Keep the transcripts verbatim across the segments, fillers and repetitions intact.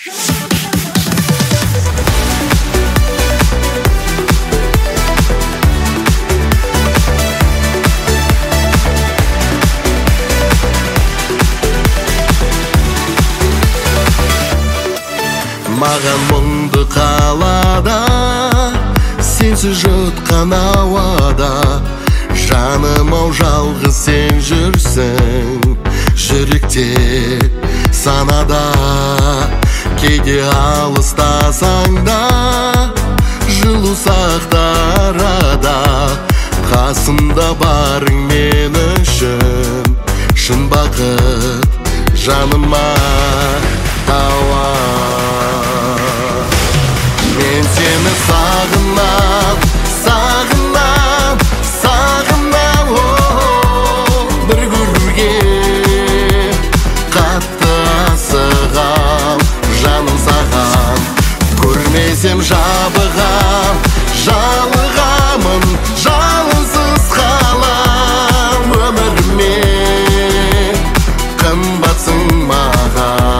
Маған мұңды қалада, сенсіз жұтқан ауада, жаным ау жалғыз сен жүрсің, жүректе санада. Кейде алыстасаң да, жылу сақта арада, қасымда барың мен үшін, шын бақыт жаныма тауа. Мен сені сағынам, сағынам, сағынам, оу, бір көруге қатты асығам, жаным саған. Көрмесем жабығам, жалығамын, жалынсыз қалам. Өміріме қымбатсың маған.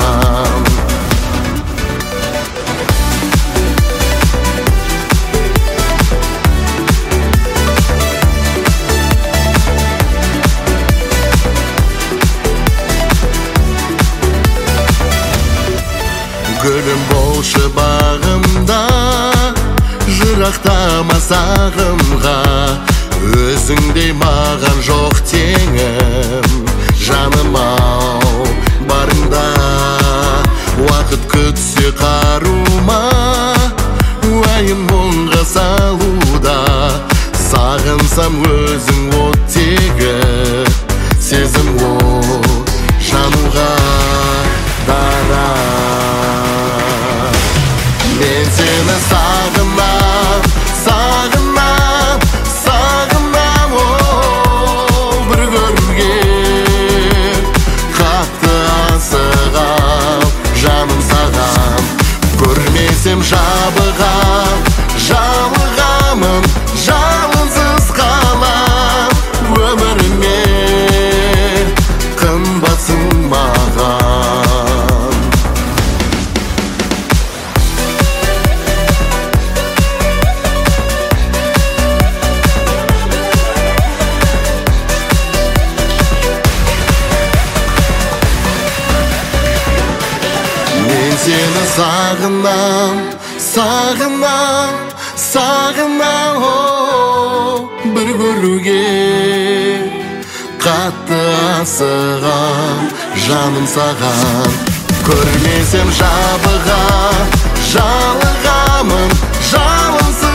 Гүлім болшы бағымда, жырақтама сағымға, өзіңдей маған жоқ теңім. Жаным ау барыңда, уақыт күтсе қарума, уайым мұңға салуда. Сағынсам өзің оттегі, сезім от жануға дара. Мен сені сағынам, сағынам, сағынам, оу, бір көруге қатты асығам, жаным саған. Көрмесем жабығам, жалығамын, жалынсыз қалам. Өміріме қымбатсың маған. Мен сені сағынам, сағынам, сағынам, оу, бір көруге қатты асығам, жаным саған. Көрмесем жабығам, жалығамын, жалынсыз